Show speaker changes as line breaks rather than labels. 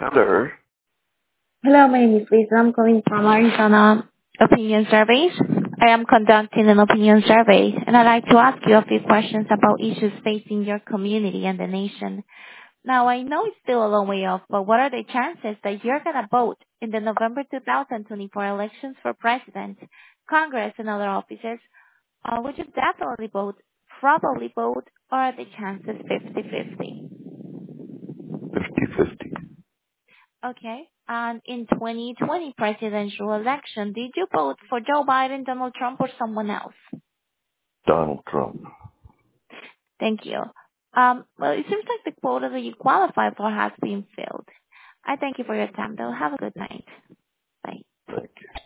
Hello.
Hello, my name is Lisa. I'm calling from Arizona Opinion Surveys. I am conducting an opinion survey, and I'd like to ask you a few questions about issues facing your community and the nation. Now, I know it's still a long way off, but what are the chances that you're going to vote in the November 2024 elections for president, Congress, and other offices? Would you definitely vote, probably vote, or are the chances 50-50?
50-50.
Okay. And in 2020 presidential election, did you vote for Joe Biden, Donald Trump, or someone else?
Donald Trump.
Thank you. Well, it seems like the quota that you qualify for has been filled. I thank you for your time, though. Have a good night. Bye.
Thank you.